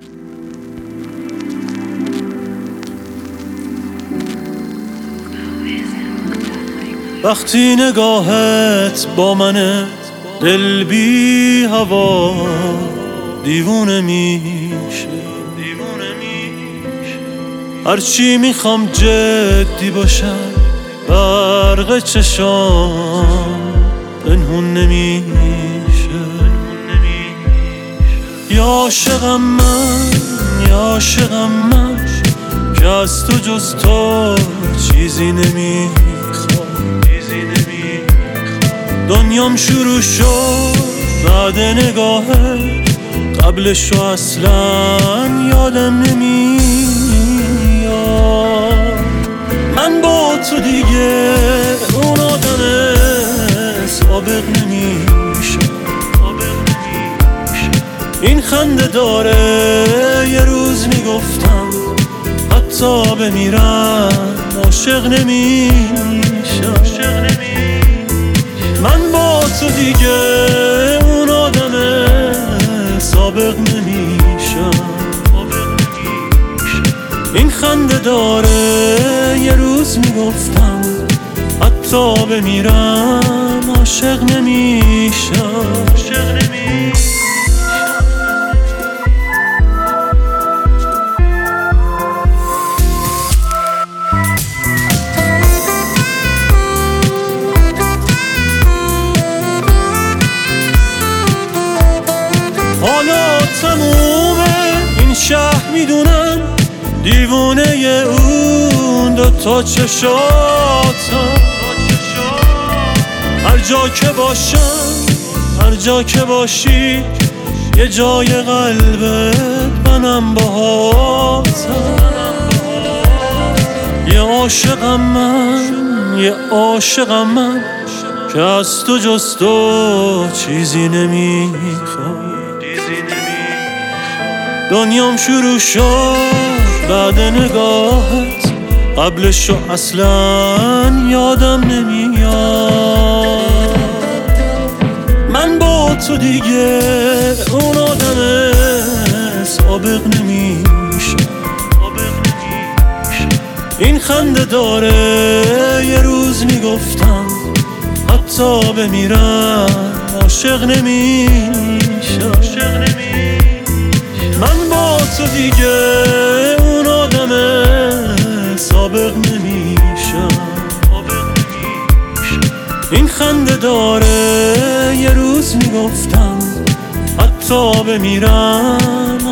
وقتی نگاهت با منه دل بی هوا دیوونه میشه. هرچی میخوام جدی باشم برق چشام پنهون نمیشه. یا عاشقم من که از تو جز تو چیزی نمیخوام. دنیام شروع شد بعد نگاهه، قبلشو اصلا یادم نمیاد. من با تو دیگه اون آدم سابق نمیشم. این خنده داره یه روز میگفتم حتی بمیرم عاشق نمیشم. من با تو دیگه اون آدم سابق نمیشم. این خنده داره یه روز میگفتم حتی بمیرم عاشق نمیشم. حالا تمومه این شهر میدونم دیوونه اون دوتا چشاتم. هر جا که باشم هر جا که باشی یه جای قلبت منم باهاتم. یه عاشقم من که از تو جز تو چیزی نمیخوام. دنیام شروع شد بعد نگاهت، قبلشو اصلا یادم نمیاد. من با تو دیگه اون آدم سابق نمیشم. این خنده داره یه روز میگفتم حتی بمیرم عاشق نمیشم. من با تو دیگه اون آدم سابق نمیشم. این خنده داره یه روز میگفتم حتی بمیرم